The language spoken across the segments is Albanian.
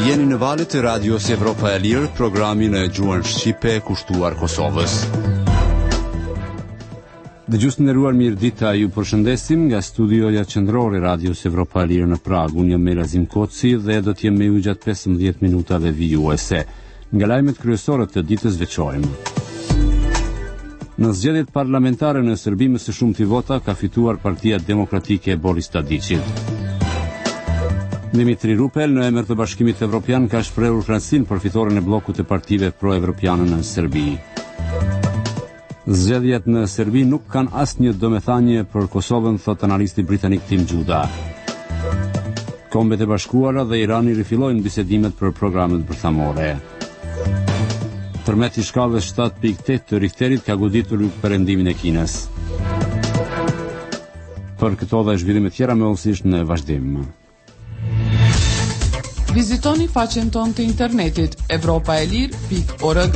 Jeni në valët e radios Evropa e Lirë, programin e gjuhën shqipe kushtuar Kosovës. Dëgjues të nderuar, mirëdita, ju përshëndesim nga studioja qendrore e radios Evropa e Lirë në Prag. Unë jam Melazim Koci dhe do të jem me ju gjatë 15 minutave vijuese. Nga lajmet kryesore të ditës veçojmë. Në zgjedhjet parlamentare në Serbi me së shumti vota ka fituar Partia Demokratike e Boris Tadićit. Dimitri Rupel në emër të Bashkimit Evropian ka shprehur kënaqësinë për fitoren e bllokut të partive pro-evropiane në Serbi. Zgjedhjet në Serbi nuk kanë asnjë domethënie për Kosovën, thot analisti britanik Tim Juda. Kombet e Bashkuara dhe Irani rifillojnë bisedimet për programet bërthamore. Tërmeti i shkallës 7.8 të Richterit ka goditur perëndimin e Kinës. Për këto dhe zhvillime tjera me ose në vazhdim. Vizitoni faqen tonë të internetit europaelir.org.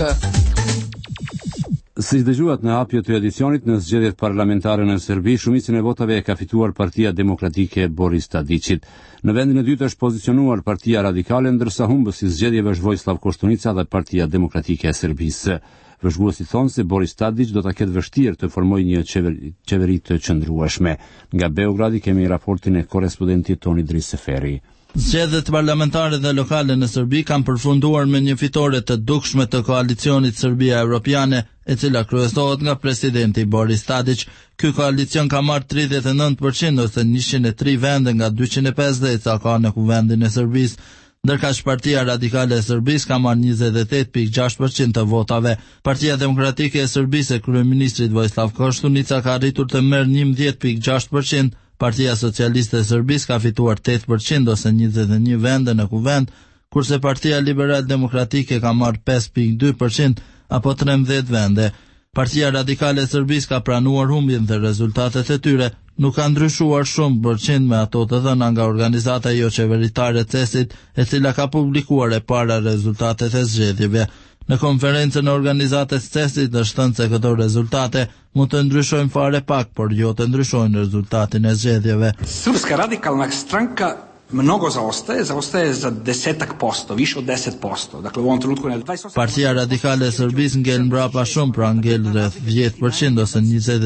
Si dëgjuat në hapje të edicionit, në zgjedhjet parlamentare në Serbi, shumicën e votave e ka fituar Partia Demokratike e Boris Tadićit. Në vendin e dytë është pozicionuar Partia Radikale, ndërsa humbës i zgjedhjeve është Vojislav Koštunica dhe Partia Demokratike e Serbisë. Vëzhguesit thonë se Boris Tadić do ta ketë vështirë të formojë një qeveri të qëndrueshme. Nga Beogradi kemi raportin e korrespondentit ton Idris Seferi. Zgjedhjet parlamentare dhe lokale në Serbi kanë përfunduar me një fitore të dukshme të koalicionit Serbia Evropiane, e cila kryesohet nga presidenti Boris Tadić. Ky koalicion ka marrë 39% ose 103 vende nga 250 sa ka në kuvendin e Serbisë, ndërkaq Partia Radikale e Serbisë ka marrë 28.6% të votave. Partia Demokratike e Serbisë e kryeministrit Vojislav Koštunica ka arritur të merë 11.6%. Partia Socialiste e Serbisë ka fituar 8% ose 21 vende në kuvend, kurse Partia Liberal Demokratike ka marrë 5.2% apo 13 vende. Partia Radikale e Serbisë ka pranuar humbjen dhe rezultatet e tyre nuk kanë ndryshuar shumë përqind me ato të dhëna nga organizata jo qeveritare CESIT, e cila ka publikuar e para rezultatet e zgjedhjeve. Në konferencën e organizatës CESIT është thënë se këto rezultate mund të ndryshojnë fare pak, por jo të ndryshojnë rezultatin e zgjedhjeve. Srpska radikalna stranka mnogo zaostaje za 10%, više od 10%. Dakle, u ovom trenutku je 28%. Partia Radikale e Serbisë ngel mbrapa shumë, pra ngel rreth 10% ose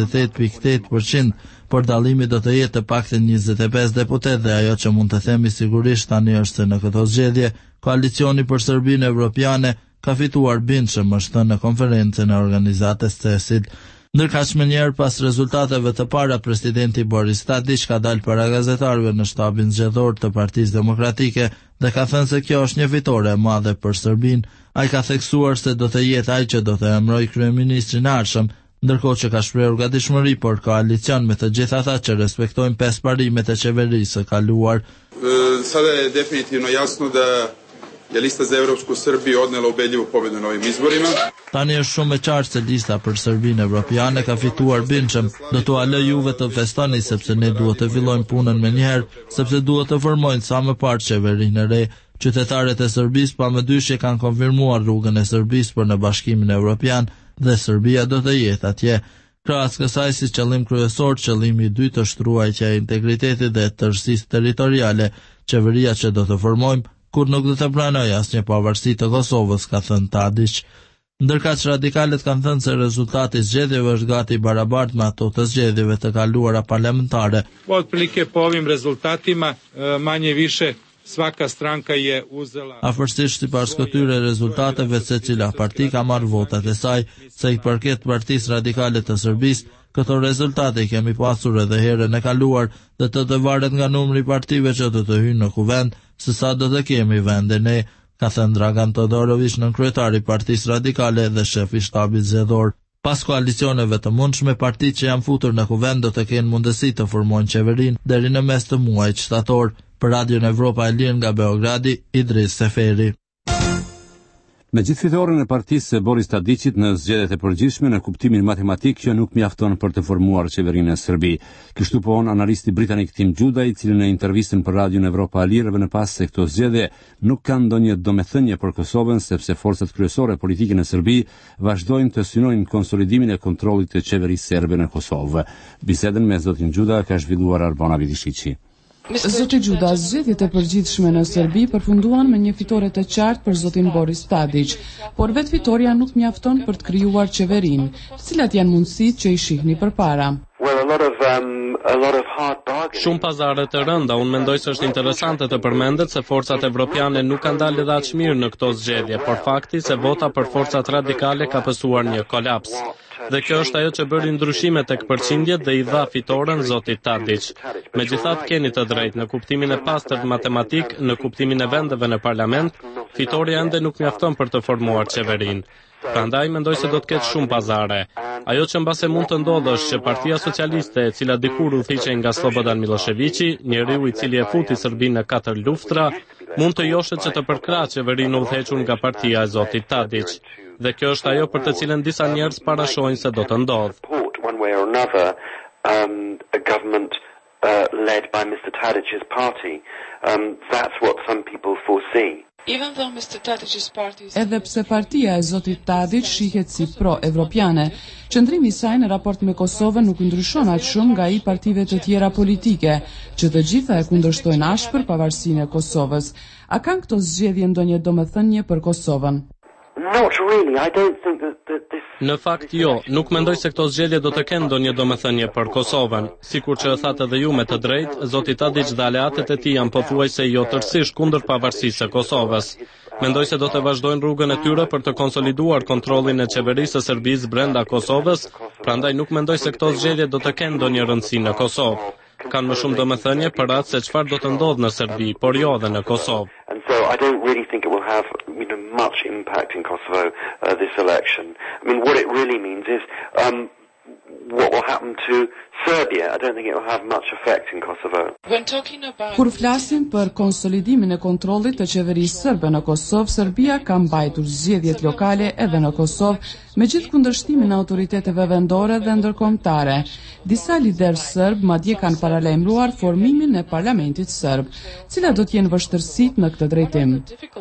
28.8%, por dallimi do të jetë të paktën 25 deputet dhe ajo që mund të themi sigurisht tani është se në këto zgjedhje koalicioni për Serbinë Evropiane ka fituar bindshëm, është thënë në konferencën e organizatës CESIT. Ndërkaq më njëherë pas rezultateve të para, presidenti Boris Tadić ka dalë para gazetarëve në shtabin zgjedhor të Partisë Demokratike dhe ka thënë se kjo është një fitore e madhe për Serbinë. Ai ka theksuar se do të jetë ai që do të emërojë kryeministrin e ardhshëm, ndërkohë që ka shprehur gatishmëri për koalicion me të gjithë ata që respektojnë 5 parimet e qeverisë së kaluar. Sada je definitivno jasno da je lista za Evropsku Srbiju odnela ubedljivu pobedu na ovim izborima. Tani është shumë e qartë se lista për Serbinë Evropiane ka fituar bindshëm. Do t'u lë juve të festoni sepse ne duhet të fillojmë punën menjëherë, sepse duhet të formojnë sa më parë qeverinë e re. Qytetarët e Serbisë pamedyshje kanë konfirmuar rrugën e Serbisë për në Bashkimin Evropian dhe Serbia do të jetë atje. Krahas kësaj, si qëllim kryesor, qëllimi i dytë është ruajtja e integritetit dhe tërësisë territoriale. Qeveria që do të formojmë kur nuk do të pranoj asnjë pavarësi të Kosovës, ka thënë Tadić. Ndërkaq radikalet kanë thënë se rezultati i zgjedhjeve është gati barabartë me ato të zgjedhjeve të kaluara parlamentare. Otprilike po ovim rezultatima manje više svaka stranka je uzela. Afërsisht sipas këtyre rezultateve, secila parti ka marrë votat e saj. Se i përket Partisë Radikale të Serbisë, këto rezultate i kemi pasur edhe herën e kaluar dhe të varet nga numri i partive që do të hyjnë në kuvend, se sa do të kemi vende ne, ka thënë Dragan Todorović, nënkryetari i Partisë Radikale dhe shefi i shtabit zgjedhor. Pas koalicioneve të mundshme, partitë që janë futur në kuvend do të kenë mundësi të formojnë qeverinë deri në mes të muajit shtator. Për Radion Evropa e Lirë nga Beogradi, Idris Seferi. Me gjithë fitoren e partisë së Boris Tadićit në zgjedhjet e përgjithshme, në kuptimin matematik që nuk mjafton për të formuar qeverinë e Serbi. Kështu pohon analisti britanik Tim Juda, i cili në intervistën për Radion Evropa e Lirë vënë pas se këto zgjedhje nuk kanë ndonjë domethënie për Kosovën, sepse forcat kryesore politike në Serbi vazhdojnë të synojnë konsolidimin e kontrollit të qeverisë serbe në Kosovë. Bisedën me zotin Juda ka zhvilluar Arbona Vidishiqi. Zoti Gjuda, zgjedhjet e përgjithshme në Serbi përfunduan me një fitore të qartë për zotin Boris Tadić, por vetë fitoria nuk mjafton për të krijuar qeverinë. Cilat janë mundësitë që i shihni përpara? Shumë pazare të rënda, unë mendoj se është interesante të përmendet se forcat evropiane nuk kanë dalë edhe aq mirë në këto zgjedhje, por fakti se vota për forcat radikale ka pësuar një kolaps. Dhe kjo është ajo që bëri ndryshime tek përqindjet dhe i dha fitoren zotit Tadić. Megjithatë keni të drejtë, në kuptimin e pastërt matematik, në kuptimin e vendeve në parlament, fitoria ende nuk mjafton për të formuar qeverinë. Prandaj mendoj se do të ketë shumë pazare. Ajo që mbase mund të ndodhë është që Partia Socialiste, e cila dikur udhëhiqej nga Slobodan Miloševići, njeriu i cili e futi Serbinë në 4 luftra, mund të joshet që të përkrahë qeverinë udhëhequr nga partia e zotit Tadić. Dhe kjo është ajo për të cilën disa njerëz parashojnë se do të ndodhë. Led by Mr. Tadić's party. That's what some people foresee. Edhe pse partia e zotit Tadić shihet si pro-evropiane, qëndrimi i saj në raport me Kosovën nuk ndryshon aq shumë nga i partive të tjera politike, që të gjitha e kundërshtojnë ashpër pavarësinë e Kosovës. A kanë këto zgjedhje ndonjë domethënie për Kosovën? Not really. I don't think that this... Në fakt jo, nuk mendoj se këto zgjedhje do të kenë ndonjë domethënie për Kosovën. Sikur që e thatë edhe ju me të drejtë, zoti Tadić dhe aleatët e tij janë pothuajse jo tërësisht kundër pavarësisë së Kosovës. Mendoj se do të vazhdojnë rrugën e tyre për të konsoliduar kontrollin e qeverisë së Serbisë brenda Kosovës, prandaj nuk mendoj se këto zgjedhje do të kenë ndonjë rëndësi në Kosovë. Kanë më shumë domethënie për atë se çfarë do të ndodhë në Serbi, por jo edhe në Kosovë. And so I don't really think it will have much impact in Kosovo this election. I mean, what it really means is what will happen to Serbia. I don't think it will have much effect in Kosovo. Kur flasim për konsolidimin e kontrollit të qeverisë serbe në Kosovë, Serbia ka mbajtur zgjedhjet lokale edhe në Kosovë, me gjithë kundërshtimin e autoriteteve vendore dhe ndërkombëtare. Disa liderë serb madje kanë paralajmëruar formimin e parlamentit serb. Cilat do të jenë vështirësitë në këtë drejtim?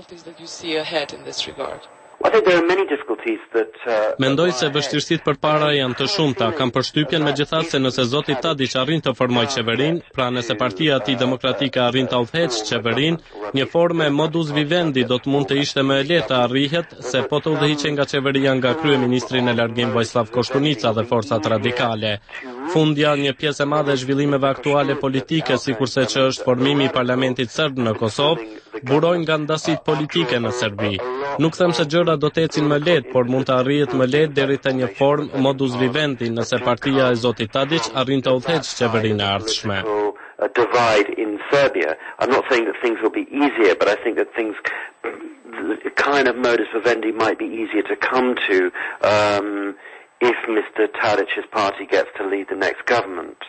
Mendoj se vështirësitë përpara janë të shumta. Kam përshtypjen megjithatë se nëse zoti Tadić arrin të formojë qeverinë, pra nëse partia e tij demokratike arrin të udhëheqë qeverinë, një formë modus vivendi do të mund të ishte më e lehtë të arrihet se po të udhëhiqej nga qeveria nga kryeministri në largim Vojislav Koštunica dhe forcat radikale. Fundja, një pjesë e madhe e zhvillimeve aktuale politike, sikurse që është formimi i parlamentit serb në Kosovë, burojnë nga ndasitë politike në Serbi. Nuk them se gjërat do të ecin më lehtë, por mund të arrihet më lehtë deri te një formë modus vivendi nëse partia e zotit Tadić arrin të udhëheqë qeverinë e ardhshme. A divide in Serbia. I'm not saying that things will be easier, but I think that things, the kind of modus vivendi might be easier to come to if Mr. Tadić's party gets to lead the next government.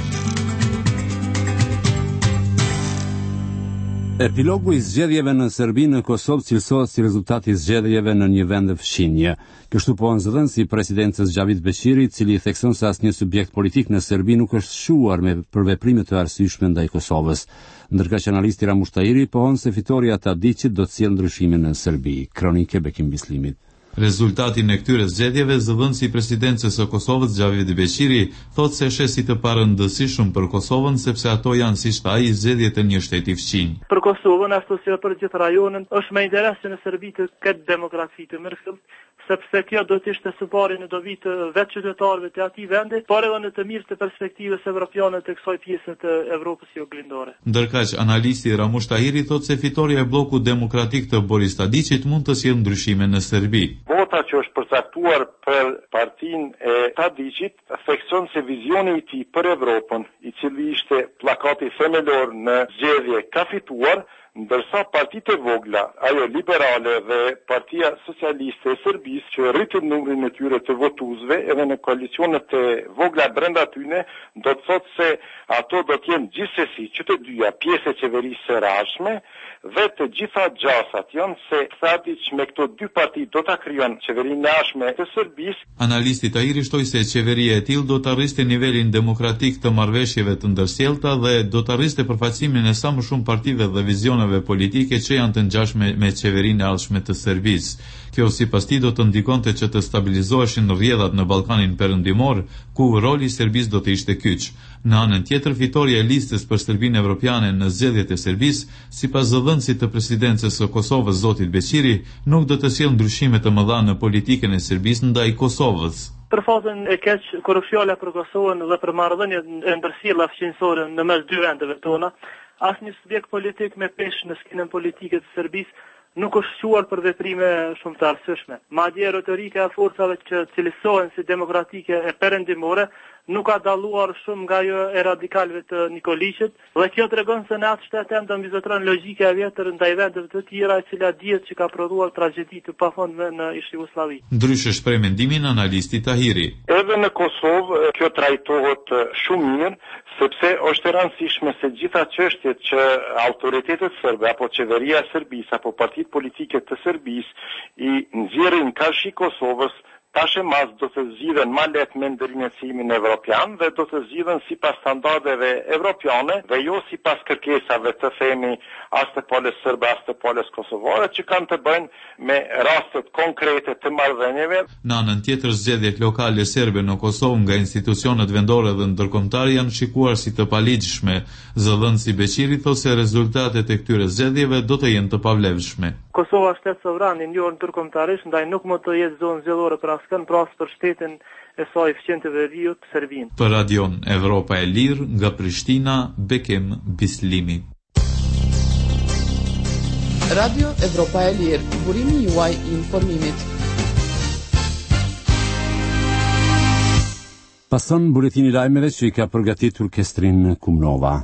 Epilogu i zgjedhjeve në Serbi në Kosovë cilësohet si rezultati i zgjedhjeve në një vend fshinje. Kështu po nxëdhënësi i presidencës Xhavid Beqiri, i cili thekson se asnjë subjekt politik në Serbi nuk është shuar me për veprime të arsyeshme ndaj Kosovës. Ndërkaq analisti Ramush Tahiri pohon se fitoria e Tadićit do të sjellë ndryshime në Serbi. Kronike Bekim Bislimit. Rezultatin e këtyre zgjedhjeve, zëvendësi i presidencës së Kosovës Xhavid Beqiri thotë se sheh si të parëndësishëm për Kosovën sepse ato janë siç tha ai zgjedhjet e një shteti fqinj. Për Kosovën ashtu si për gjithë rajonin është më interes që në Serbi të ketë demokraci të mirë, sepse kjo do të ishte së pari në dobi të vetë qytetarëve të atij vendi, por edhe në të mirë të perspektivës evropiane të kësaj pjese të Evropës juglindore. Ndërkaq analisti Ramush Tahiri thotë se fitoria e bllokut demokratik të Boris Tadićit mund të sjellë ndryshime në Serbi. Vota që është përcaktuar për partinë e Tadićit thekson se vizioni i tij për Evropën, i cili ishte pllakati themelor në zgjedhje, ka fituar, ndërsa partitë e vogla, ajo liberale dhe Partia Socialiste e Serbisë, që rritin numrin e tyre të votuesve edhe në koalicionet e vogla brenda tyre, do të thotë se ato do të jenë gjithsesi që të dyja pjesë e qeverisë së rashme dhe të gjitha gjasat janë se Tadić me këto dy parti do ta krijojnë qeverinë e jashtme të Serbisë. Analisti Tahiri shtoi se qeveria e tillë do të arriste nivelin demokratik të marrëveshjeve të ndërsjellta dhe do të arriste përfaqësimin e sa më shumë partive dhe vizioneve politike që janë të ngjashme me qeverinë e ardhshme të Serbisë. Kjo sipas tij do të ndikonte që të stabilizoheshin rrjedhat në Ballkanin Perëndimor, ku roli i Serbisë do të ishte kyç. Në anën tjetër, fitoria e listës për Serbinë Evropiane në zgjedhjet e Serbisë, sipas zëdhënësit të presidencës së Kosovës zotit Beqiri, nuk do të sjellë ndryshime të mëdha në politikën e Serbisë ndaj Kosovës. Për fazën e keq, korrupsiona për Kosovën dhe për marrëdhënien e ndërsjellave fqinjësore në mes dy vendeve tona, asnjë subjekt politik me peshë në skenën politike të Serbisë nuk është shuar për veprime shumë të arsyeshme. Madje retorika e forcave që cilësohen si demokratike e perëndimore nuk ka dalluar shumë nga ajo e radikalëve të Nikoliçit, dhe kjo tregon se në atë shtet ende mbizotron logjika e vjetër ndaj vendeve të tjera, e cila dihet që ka prodhuar tragjedi të pafundme në ish Jugosllavi. Ndryshe shpreh mendimin analisti Tahiri. Edhe në Kosovë kjo trajtohet shumë mirë, sepse është e rëndësishme se gjitha çështjet që autoritetet serbe apo qeveria e Serbisë apo partitë politike të Serbisë i nxjerrin kashi Kosovës, tash e mas do të zgjidhen ma lehtë me ndërmjetësimin evropian dhe do të zgjidhen sipas standardeve evropiane dhe jo sipas kërkesave të themi as të palës serbe as të palës kosovare, që kanë të bëjnë me rastet konkrete të marrëdhënieve. Në anën tjetër, zgjedhjet lokale serbe në Kosovë nga institucionet vendore dhe ndërkombëtare janë shikuar si të paligjshme. Zëdhënësi Beqiri thotë se rezultatet e këtyre zgjedhjeve do të jenë të pavlefshme. Kosova është shtet sovran i njohur ndërkombëtarisht, ndaj nuk mund të jetë zonë zgjedhore për askën, pra as për shtetin e saj fqen të veriut Serbin. Për Radion Evropa e Lirë, nga Prishtina, Bekim Bislimi. Radio Evropa e Lirë, burimi juaj i informimit. Pason buletini lajmeve që i ka përgatitur Kestrin Kumnova.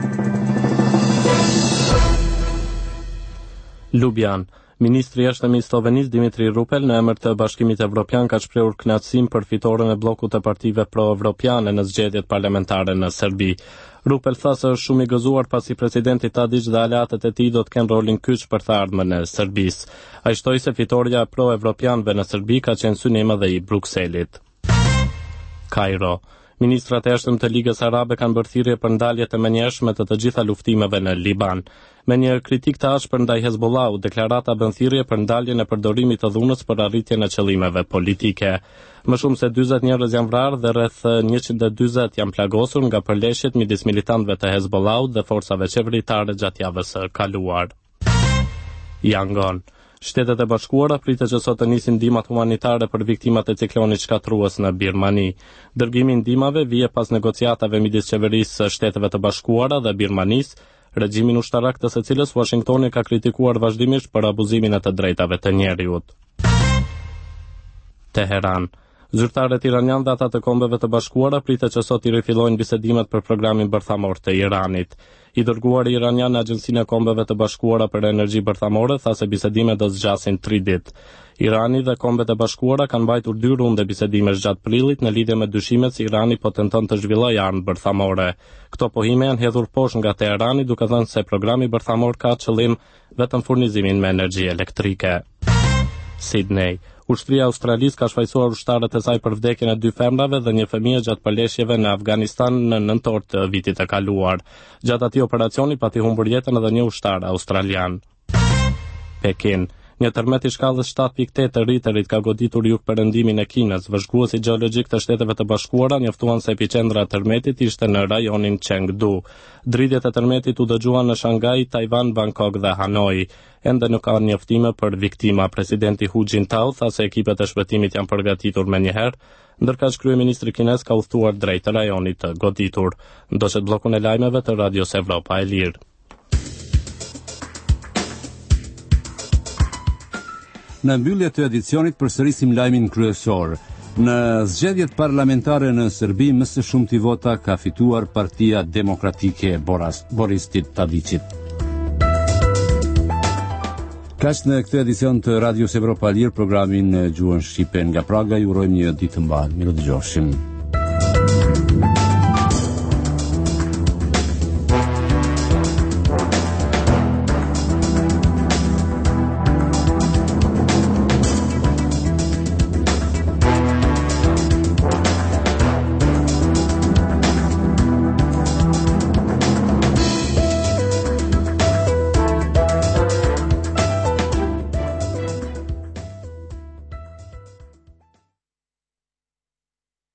Lubian. Ministri i Jashtëm i Slovenisë Dimitri Rupel në emër të Bashkimit Evropian ka shprehur kënaqësinë për fitoren e bllokut të partive pro-evropiane në zgjedhjet parlamentare në Serbi. Rupel tha se është shumë i gëzuar pasi presidenti Tadić dhe aleatët e tij do të kenë rolin kyç për të ardhmen e Serbisë. Ai shtoi se fitoria e pro-evropianëve në Serbi ka qenë synim edhe i Brukselit. Kairo. Ministrat e jashtëm të Ligës Arabe kanë bërë thirrje për ndalje të menjëhershme të gjitha luftimeve në Liban. Me një kritik të ashpër ndaj Hezbollahu, deklarata bën thirrje për ndaljen e përdorimit të dhunës për arritjen e qëllimeve politike. Më shumë se 40 njerëz janë vrarë dhe rreth 140 janë plagosur nga përleshjet midis militantëve të Hezbollahut dhe forcave qeveritare gjatë javës së kaluar. Yangon. Shtetet e Bashkuara pritet që sot të nisin ndihmat humanitare për viktimat e ciklonit shkatrues në Birmani. Dërgimi i ndihmave vije pas negociatave midis qeverisë së Shteteve të Bashkuara dhe Birmanisë, regjimin ushtarak të së cilës Washingtoni ka kritikuar vazhdimisht për abuzimin e të drejtave të njerëzit. Teheran. Zyrtarët iranian dhe ata të Kombeve të Bashkuara pritet që sot i rifillojnë bisedimet për programin bërthamor të Iranit. I dërguari iranian në Agjencinë e Kombeve të Bashkuara për Energji Bërthamore tha se bisedimet do zgjasin 3 ditë. Irani dhe Kombet e Bashkuara kanë mbajtur 2 runde bisedimesh gjatë prillit në lidhje me dyshimet se Irani po tenton të zhvillojë armë bërthamore. Këto pohime janë hedhur poshtë nga Teherani, duke thënë se programi bërthamor ka qëllim vetëm furnizimin me energji elektrike. Sydney. Ushtria e Australisë ka shfaqsuar ushtarët e saj për vdekjen e 2 femrave dhe një fëmijë gjatë përleshjeve në Afganistan në nëntor të vitit të kaluar. Gjatë atij operacioni pati humbur jetën edhe një ushtar australian. Pekin. Një tërmet i shkallës 7.8 të Richterit ka goditur jugperëndimin e Kinës. Vëzhguesi gjeologjik të Shteteve të Bashkuara njoftuan se epicendra e tërmetit ishte në rajonin Chengdu. Dridhjet e tërmetit u dëgjuan në Shanghai, Taiwan, Bangkok dhe Hanoi. Ende nuk ka njoftime për viktima. Presidenti Hu Jintao tha se ekipet e shpëtimit janë përgatitur menjëherë, ndërkaq kryeministri kinez ka udhëtuar drejt rajonit të goditur. Ndoqet bllokun e lajmeve të Radios Evropa e Lirë. Në mbyllje të edicionit përsërisim lajmin kryesor. Në zgjedhjet parlamentare në Serbi, më së shumti vota ka fituar Partia Demokratike e Boristit Tadićit. Kaq në këtë edicion të Radios Evropa e Lirë, programin në gjuhën shqipe nga Praga, ju urojmë një ditë të mbarë. Mirë dëgjofshim.